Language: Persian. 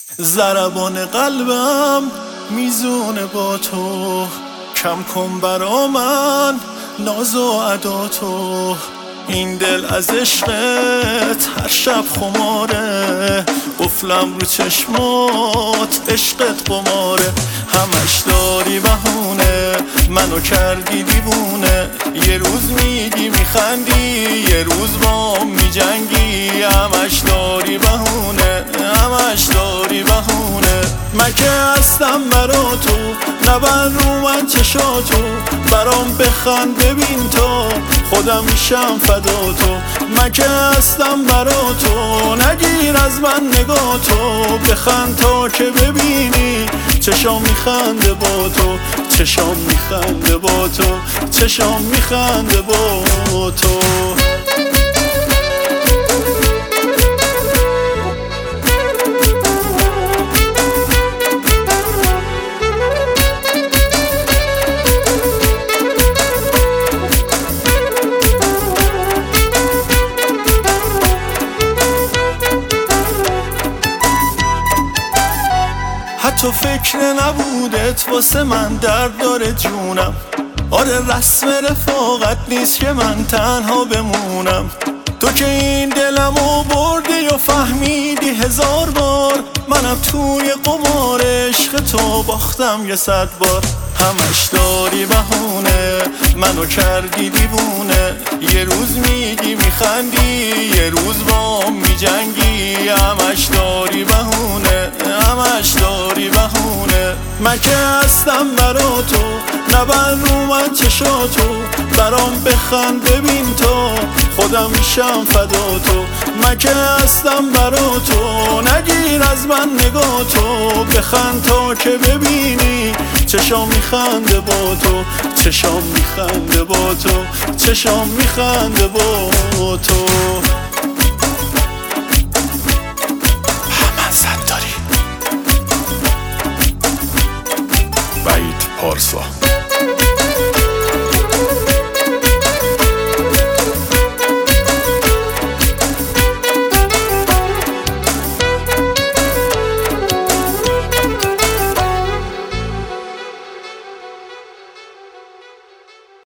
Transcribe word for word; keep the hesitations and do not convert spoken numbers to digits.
ضربان قلبم میزونه با تو، کم کن برا من ناز و ادا تو. این دل از عشقت هر شب خماره، قفلم رو چشمات عشقت قماره. همش داری بهونه منو کردی دیوونه، یه روز میگی میخندی یه روز با میجنگی. همش داری بهونه همش داری بهونه. من که هستم برا تو، نبند رو من چشاتو، برام بخند ببین تو خودم میشم فدا تو. من که هستم برا تو، نگیر از من نگاه تو، بخند تا که ببینی چشام میخنده با تو، چشام میخنده با تو، چشام میخنده با تو. حتی فکر نبودت واسه من درد داره جونم. آره رسم رفاقت نیست که من تنها بمونم. تو که این دلمو بردی و فهمیدی هزار بار، منم توی قمار عشق تو باختم یه صد بار. همش داری بهونه منو کردی دیوونه، یه روز میگی میخندی یه روز با میجنگی. همش داری بهونه همش داری بهونه. من که هستم برا تو، نبند رو من چشاتو، برام بخند ببین تو خودم میشم فدا تو. من که هستم برا تو، نگیر از من نگاه تو، بخند تا که ببینی چشام میخنده با تو، چشام میخنده با تو، چشام میخنده با تو. من صد داری وحید پارسا.